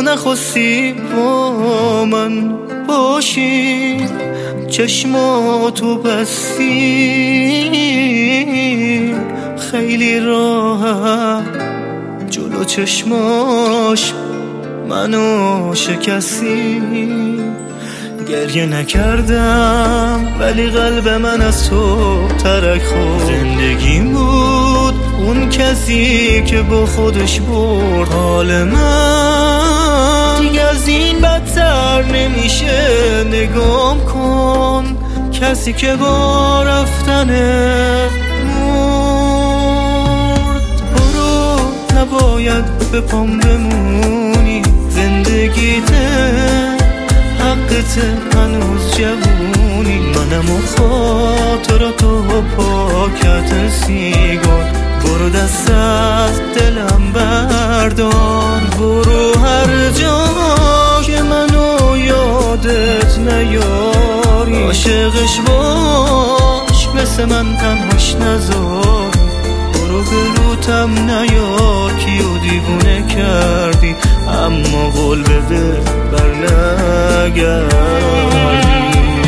تو نخواستی با من باشی، چشماتو بستی، خیلی راحت جلو چشماش منو شکستی. گریه نکردم ولی قلب من از تو ترک خورد. زندگیم بود اون کسی که با خودش برد حال من. دیگه از این بدتر نمیشه، نگام کن کسی که با رفتنه مرد. برو نباید به پام بمونی، زندگیته حقته هنوز جوونی. منم و خاطراتو پاکت سیگار. برو دست از دلم بردار، برو هر جا که منو یادت نیاری. عاشقش باش مثل من تنهاش نذار. برو به روتم نیار کیو دیوونه کردی، اما قول بده برنگردی.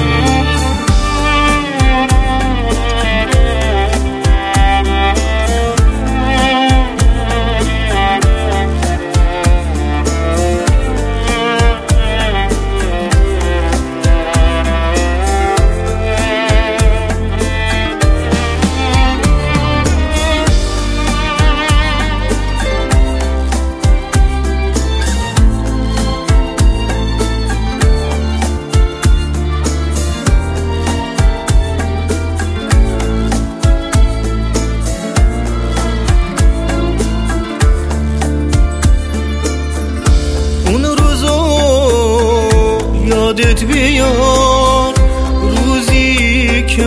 یادت بیار روزی که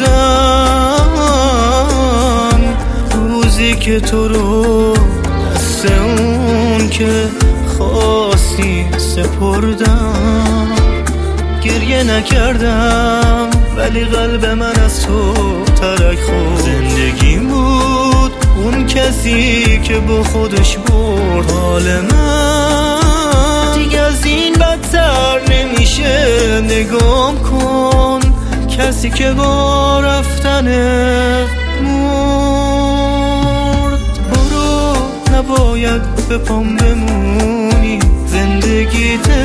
مردم، روزی که تو رو دست اون که خواستی سپردم. گریه نکردم ولی قلب من از تو ترک خورد. زندگیم بود اون کسی که با خودش برد حال من. دیگه از این بدتر نمیشه، نگام کن کسی که با رفتنه مرد. برو نباید به پام بمونی، زندگیته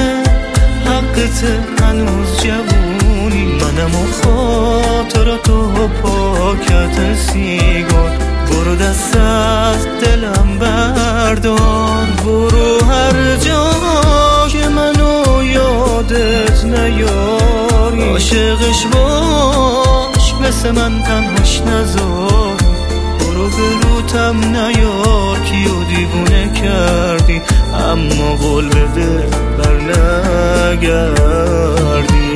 حقته هنوز جوونی. منم و خاطراتو پاکت سیگار. برو دست از دلم بردار، برو هر جا که منو یادت نیاری. عاشقش باش مثل من تنهاش نذار. برو به روتم نیار کیو دیوونه کردی، اما قول بده برنگردی.